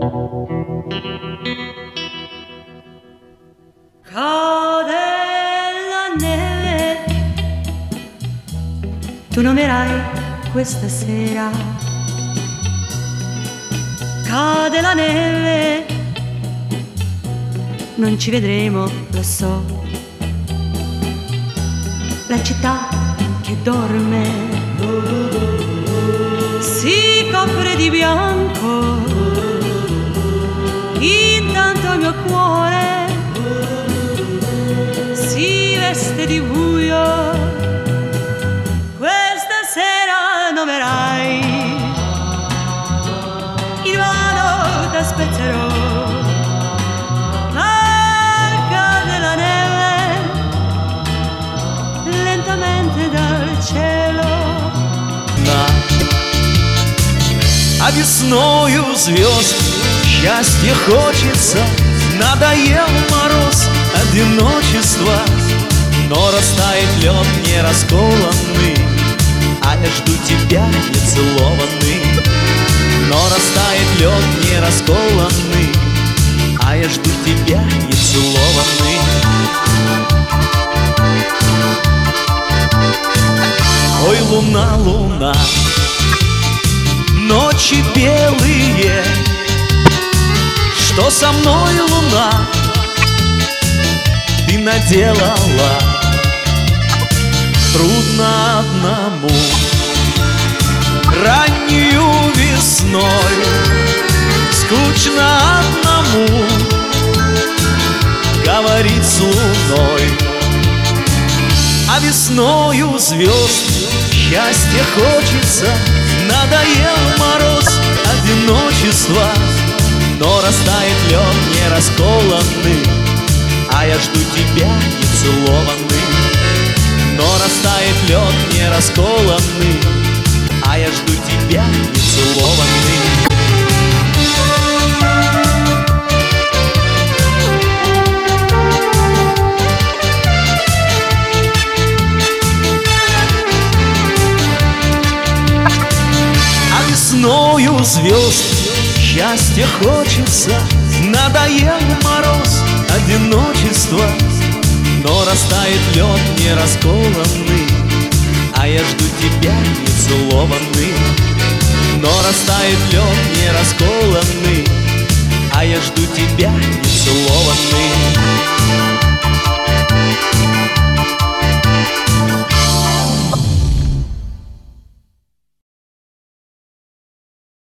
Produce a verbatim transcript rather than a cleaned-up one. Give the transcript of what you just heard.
Cade la neve, tu non verrai questa sera. Cade la neve, non ci vedremo, lo so. La città che dorme si copre di bianco, intanto il mio cuore si veste di buio. Questa sera non verrai, invano t'aspetterò. Cade la neve lentamente dal cielo. А весною звезд счастье хочется. Надоел мороз одиночества, но растает лед не расколанный, а я жду тебя нецелованный. Но растает лед не расколанный, а я жду тебя нецелованный. Ой, луна, луна, ночи белые, что со мной, луна, ты наделала? Трудно одному раннюю весной, скучно одному говорить с луной. А весною звезд счастье хочется. Надоел мороз одиночества, но растает лед не расколанный, а я жду тебя нецелованный. Но растает лед не расколанный, а я жду тебя нецелованный. Весною звезд счастье хочется. Надоел мороз одиночества, но растает лед не расколанный, а я жду тебя нецелованный. Но растает лед не расколанный, а я жду тебя нецелованный.